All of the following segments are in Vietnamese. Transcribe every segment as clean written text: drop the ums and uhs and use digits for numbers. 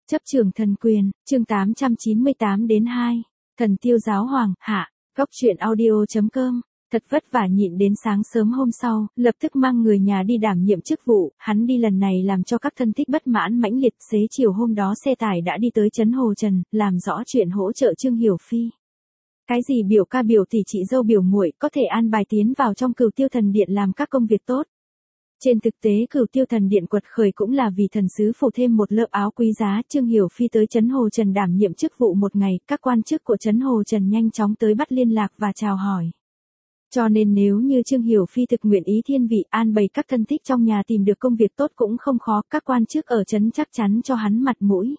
Chấp trường thần quyền, chương 898-2. Thần tiêu giáo hoàng, hạ. Góc truyện audio.com. Thật vất vả nhịn đến sáng sớm hôm sau, lập tức mang người nhà đi đảm nhiệm chức vụ, hắn đi lần này làm cho các thân thích bất mãn mãnh liệt. Xế chiều hôm đó xe tải đã đi tới trấn Hồ Trần, làm rõ chuyện hỗ trợ Trương Hiểu Phi. Cái gì biểu ca biểu tỷ chị dâu biểu muội có thể an bài tiến vào trong Cửu Tiêu Thần Điện làm các công việc tốt. Trên thực tế Cửu Tiêu Thần Điện quật khởi cũng là vì thần sứ phủ thêm một lớp áo quý giá. Trương Hiểu Phi tới trấn Hồ Trần đảm nhiệm chức vụ một ngày, các quan chức của trấn Hồ Trần nhanh chóng tới bắt liên lạc và chào hỏi. Cho nên nếu như Trương Hiểu Phi thực nguyện ý thiên vị an bày các thân thích trong nhà tìm được công việc tốt cũng không khó, các quan chức ở trấn chắc chắn cho hắn mặt mũi.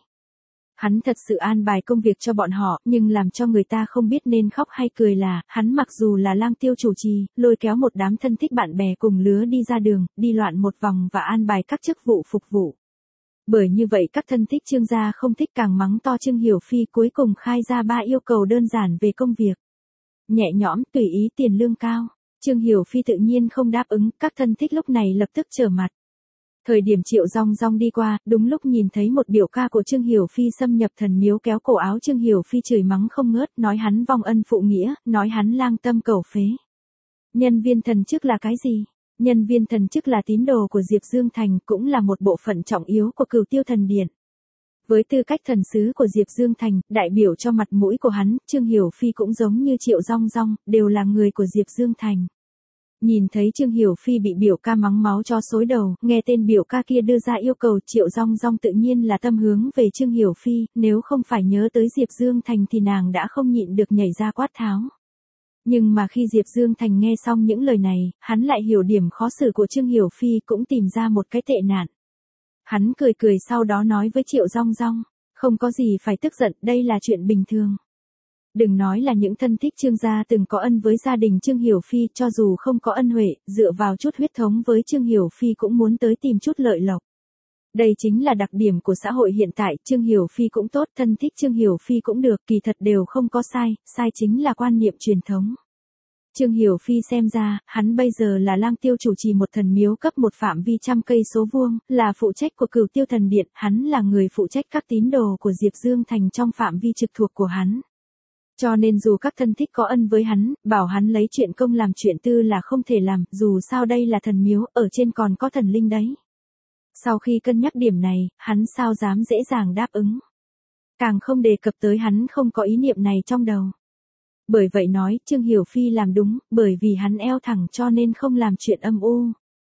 Hắn thật sự an bài công việc cho bọn họ, nhưng làm cho người ta không biết nên khóc hay cười là, hắn mặc dù là lang tiêu chủ trì, lôi kéo một đám thân thích bạn bè cùng lứa đi ra đường, đi loạn một vòng và an bài các chức vụ phục vụ. Bởi như vậy các thân thích Trương gia không thích càng mắng to Trương Hiểu Phi, cuối cùng khai ra 3 yêu cầu đơn giản về công việc. Nhẹ nhõm, tùy ý, tiền lương cao. Trương Hiểu Phi tự nhiên không đáp ứng, các thân thích lúc này lập tức trở mặt. Thời điểm Triệu Rong Rong đi qua, đúng lúc nhìn thấy một biểu ca của Trương Hiểu Phi xâm nhập thần miếu kéo cổ áo Trương Hiểu Phi chửi mắng không ngớt, nói hắn vong ân phụ nghĩa, nói hắn lang tâm cầu phế. Nhân viên thần chức là cái gì? Nhân viên thần chức là tín đồ của Diệp Dương Thành, cũng là một bộ phận trọng yếu của Cửu Tiêu Thần Điện. Với tư cách thần sứ của Diệp Dương Thành, đại biểu cho mặt mũi của hắn, Trương Hiểu Phi cũng giống như Triệu Rong Rong, đều là người của Diệp Dương Thành. Nhìn thấy Trương Hiểu Phi bị biểu ca mắng máu cho xối đầu, nghe tên biểu ca kia đưa ra yêu cầu, Triệu Rong Rong tự nhiên là tâm hướng về Trương Hiểu Phi, nếu không phải nhớ tới Diệp Dương Thành thì nàng đã không nhịn được nhảy ra quát tháo. Nhưng mà khi Diệp Dương Thành nghe xong những lời này, hắn lại hiểu điểm khó xử của Trương Hiểu Phi, cũng tìm ra một cái tệ nạn. Hắn cười cười sau đó nói với Triệu Rong Rong, không có gì phải tức giận, đây là chuyện bình thường. Đừng nói là những thân thích Trương gia từng có ân với gia đình Trương Hiểu Phi, cho dù không có ân huệ, dựa vào chút huyết thống với Trương Hiểu Phi cũng muốn tới tìm chút lợi lộc. Đây chính là đặc điểm của xã hội hiện tại, Trương Hiểu Phi cũng tốt, thân thích Trương Hiểu Phi cũng được, kỳ thật đều không có sai, sai chính là quan niệm truyền thống. Trương Hiểu Phi xem ra, hắn bây giờ là lang tiêu chủ trì một thần miếu cấp một phạm vi 100 cây số vuông, là phụ trách của Cửu Tiêu Thần Điện, hắn là người phụ trách các tín đồ của Diệp Dương Thành trong phạm vi trực thuộc của hắn. Cho nên dù các thân thích có ân với hắn, bảo hắn lấy chuyện công làm chuyện tư là không thể làm, dù sao đây là thần miếu, ở trên còn có thần linh đấy. Sau khi cân nhắc điểm này, hắn sao dám dễ dàng đáp ứng. Càng không đề cập tới hắn không có ý niệm này trong đầu. Bởi vậy nói, Trương Hiểu Phi làm đúng, bởi vì hắn eo thẳng cho nên không làm chuyện âm u.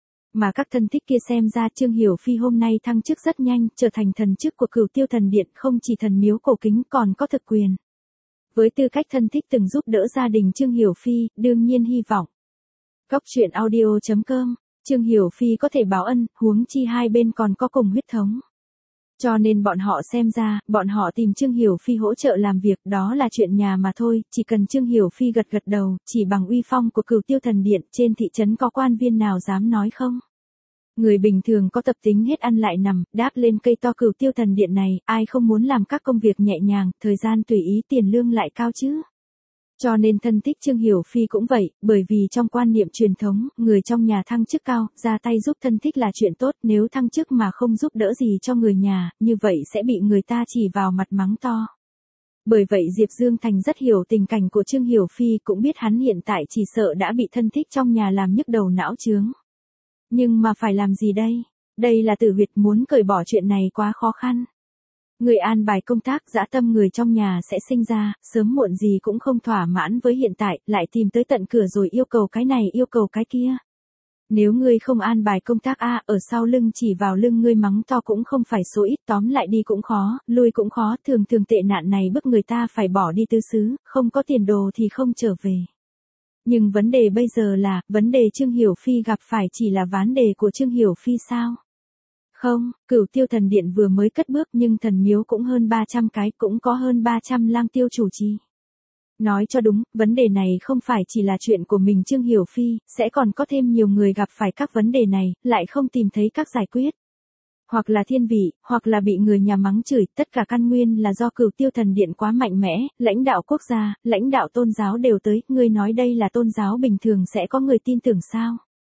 Mà các thân thích kia xem ra Trương Hiểu Phi hôm nay thăng chức rất nhanh, trở thành thần chức của Cửu Tiêu Thần Điện, không chỉ thần miếu cổ kính còn có thực quyền. Với tư cách thân thích từng giúp đỡ gia đình Trương Hiểu Phi, đương nhiên hy vọng. Góc truyện audio.com, Trương Hiểu Phi có thể báo ân, huống chi hai bên còn có cùng huyết thống. Cho nên bọn họ xem ra, bọn họ tìm Trương Hiểu Phi hỗ trợ làm việc, đó là chuyện nhà mà thôi, chỉ cần Trương Hiểu Phi gật gật đầu, chỉ bằng uy phong của Cửu Tiêu Thần Điện, trên thị trấn có quan viên nào dám nói không? Người bình thường có tập tính hết ăn lại nằm, đáp lên cây to Cửu Tiêu Thần Điện này, ai không muốn làm các công việc nhẹ nhàng, thời gian tùy ý, tiền lương lại cao chứ? Cho nên thân thích Trương Hiểu Phi cũng vậy, bởi vì trong quan niệm truyền thống, người trong nhà thăng chức cao, ra tay giúp thân thích là chuyện tốt, nếu thăng chức mà không giúp đỡ gì cho người nhà, như vậy sẽ bị người ta chỉ vào mặt mắng to. Bởi vậy Diệp Dương Thành rất hiểu tình cảnh của Trương Hiểu Phi, cũng biết hắn hiện tại chỉ sợ đã bị thân thích trong nhà làm nhức đầu não chướng. Nhưng mà phải làm gì đây? Đây là tử huyệt, muốn cởi bỏ chuyện này quá khó khăn. Người an bài công tác, dã tâm người trong nhà sẽ sinh ra, sớm muộn gì cũng không thỏa mãn với hiện tại, lại tìm tới tận cửa rồi yêu cầu cái này yêu cầu cái kia. Nếu ngươi không an bài công tác ở sau lưng chỉ vào lưng ngươi mắng to cũng không phải số ít, tóm lại đi cũng khó, lui cũng khó, thường tệ nạn này bức người ta phải bỏ đi tứ xứ, không có tiền đồ thì không trở về. Nhưng vấn đề bây giờ là, vấn đề Trương Hiểu Phi gặp phải chỉ là vấn đề của Trương Hiểu Phi sao? Không, Cửu Tiêu Thần Điện vừa mới cất bước nhưng thần miếu cũng hơn 300 cái, cũng có hơn 300 lang tiêu chủ trì. Nói cho đúng, vấn đề này không phải chỉ là chuyện của mình Trương Hiểu Phi, sẽ còn có thêm nhiều người gặp phải các vấn đề này, lại không tìm thấy các giải quyết. Hoặc là thiên vị, hoặc là bị người nhà mắng chửi, tất cả căn nguyên là do Cửu Tiêu Thần Điện quá mạnh mẽ, lãnh đạo quốc gia, lãnh đạo tôn giáo đều tới, ngươi nói đây là tôn giáo bình thường sẽ có người tin tưởng sao?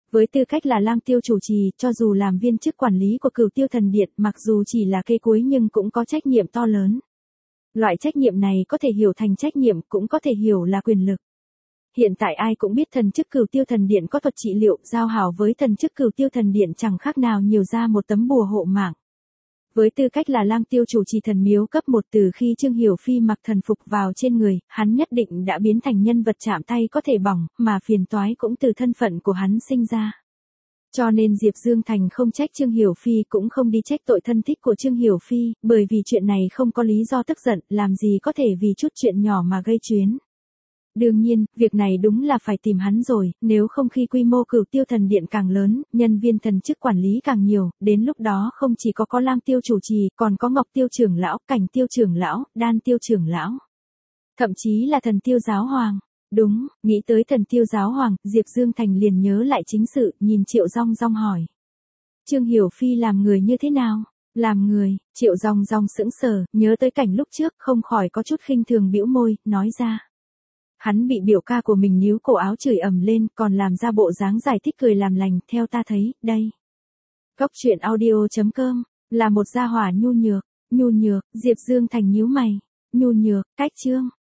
Với tư cách là Lang Tiêu chủ trì, cho dù làm viên chức quản lý của Cửu Tiêu Thần Điện, mặc dù chỉ là cây cuối nhưng cũng có trách nhiệm to lớn. Loại trách nhiệm này có thể hiểu thành trách nhiệm, cũng có thể hiểu là quyền lực. Hiện tại ai cũng biết thần chức Cửu Tiêu Thần Điện có thuật trị liệu, giao hảo với thần chức Cửu Tiêu Thần Điện chẳng khác nào nhiều ra một tấm bùa hộ mạng. Với tư cách là Lang Tiêu chủ trì thần miếu cấp 1, từ khi Trương Hiểu Phi mặc thần phục vào trên người, hắn nhất định đã biến thành nhân vật chạm tay có thể bỏng, mà phiền toái cũng từ thân phận của hắn sinh ra. Cho nên Diệp Dương Thành không trách Trương Hiểu Phi, cũng không đi trách tội thân thích của Trương Hiểu Phi, bởi vì chuyện này không có lý do tức giận, làm gì có thể vì chút chuyện nhỏ mà gây chuyến. Đương nhiên, việc này đúng là phải tìm hắn rồi, nếu không khi quy mô Cửu Tiêu Thần Điện càng lớn, nhân viên thần chức quản lý càng nhiều, đến lúc đó không chỉ có Lang Tiêu chủ trì, còn có Ngọc Tiêu trưởng lão, Cảnh Tiêu trưởng lão, Đan Tiêu trưởng lão. Thậm chí là Thần Tiêu giáo hoàng. Đúng, nghĩ tới Thần Tiêu giáo hoàng, Diệp Dương Thành liền nhớ lại chính sự, nhìn Triệu Rong Rong hỏi. Trương Hiểu Phi làm người như thế nào? Làm người, Triệu Rong Rong sững sờ, nhớ tới cảnh lúc trước, không khỏi có chút khinh thường bĩu môi, nói ra. Hắn bị biểu ca của mình níu cổ áo chửi ầm lên, còn làm ra bộ dáng giải thích cười làm lành, theo ta thấy, đây. Góc truyện audio.com, là một gia hỏa nhu nhược, Diệp Dương Thành nhíu mày, nhu nhược, cách Trương